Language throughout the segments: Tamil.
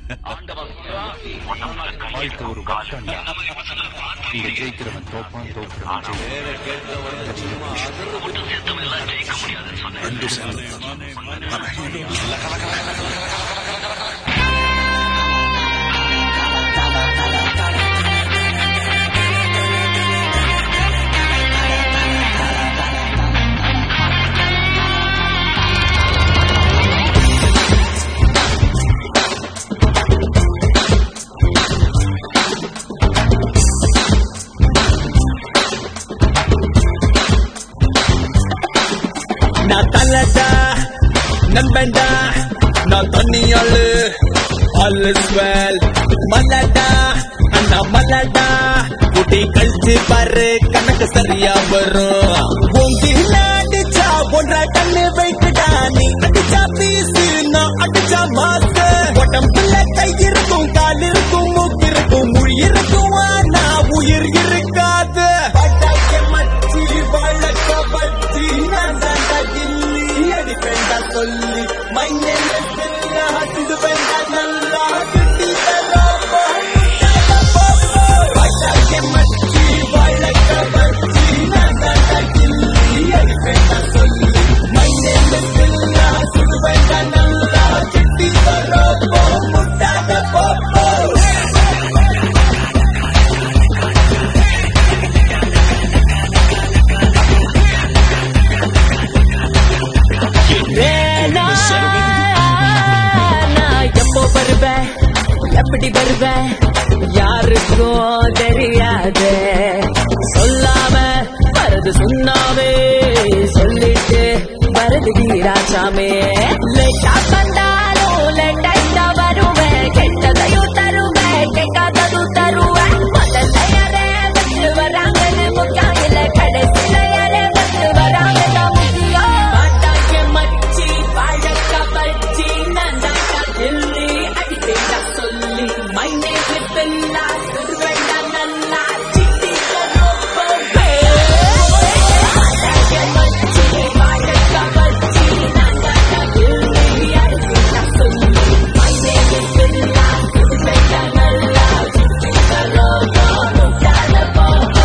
வாழ்க்கை ஒரு வட்டம். இங்க ஜெயிக்கிறவன் தோப்பான், தோற்கிறவன் நண்பன்டா நான் தண்ணியாளு all is well. மல்லடா அண்ணா மல்லடா குட்டி கழிச்சு பாரு கணக்கு சரியா வரும். உங்கி அடிச்சா ஒன்றா கண்ணு வைக்கடா, நீ அடிச்சா பீசு நான் அடிச்சா மாசு. உடம்புல கை இருக்கும், கால் இருக்கும், மூக்கு இருக்கும், மொழி இருக்கும், ஆனா உயிர் இருக்காது. மச்சி வழக்க பச்சி நான் தாண்டா கில்லி அடிப்பேண்டா சொல்லி மைனே சுடுவேண்டா நல்லா கிட்டி மச்சி வழக்க பச்சி நான் தாண்டா கில்லி அடிப்பேண்டா சொல்லி மைனே சுடுவேண்டா நல்லா கிட்டி முட்டாத போப்போ. எப்படி வருவேன் யாருக்கும் தெரியாது, சொல்லாம வரது சொன்னாவே சொல்லிட்டு வரது வீராசாமே. லேட்டா வந்தாலும் லேட்டா வருவேன், கெட்டதையும் தருவேன், கேட்காததும் தருவேன். முதல்ல யாரே வந்து வராங்கன்னு முக்கியம் இல்ல, கடைசியில யாரே வந்து வராங்க தான் முக்கியம். பாட்டாங்க மச்சி பழக்க பச்சி நான் தாண்டா கில்லி அடிப்பேண்டா சொல்லி my name is Bella சுடுவேண்டா நல்லா சிட்டி கரோப்பே. பாட்டாங்க மச்சி பழக்க பச்சி நான் தாண்டா கில்லி அடிப்பேண்டா சொல்லி my name is Bella சுடுவேண்டா நல்லா சிட்டி கரோப்பே. முட்டாத போப்போ.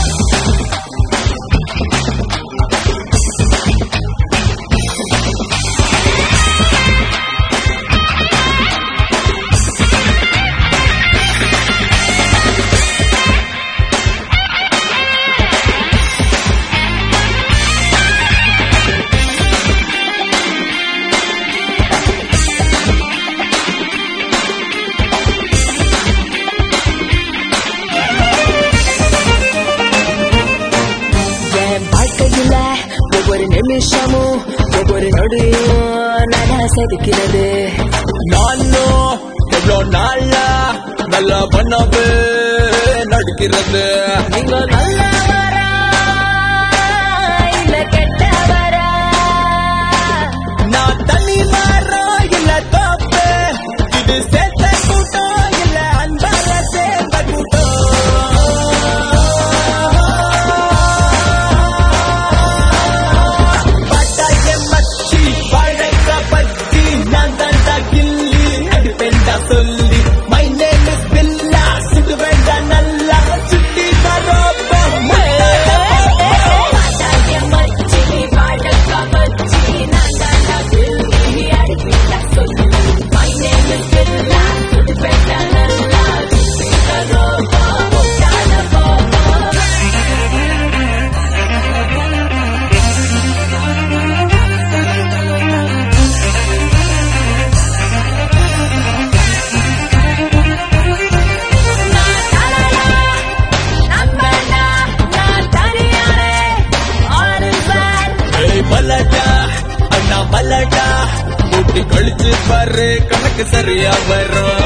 ஒவ்வொரு நிமிஷமும் ஒவ்வொரு நொடியும் நட செதுக்கிறது. நானும் எவ்வளோ நாளா நல்லா பண்ணவே நடிக்கிறது. நீங்க நல்லவரா இல்ல கெட்டவரா, நான் தனி மாறோம் இல்ல தோப்பு, இது சேர்த்த கூட்டம் இல்ல அன்பால சேர்ந்த கூட்டம். சொல்லி my name is Bella சுடுவேண்டா நல்லா சுட்டி கரோப்பே. பாட்டாங்க மச்சி வழக்க பச்சி நான் தாண்டா கில்லி அடிப்பேண்டா சொல்லி my name is Bella சுடுவேண்டா நல்லா சுட்டி கரோப்பே. முட்டாத போப்போ. மல்லடா அண்ணா மல்லடா கூட்டி கழிச்சு பாரு கணக்கு சரியா வரும்.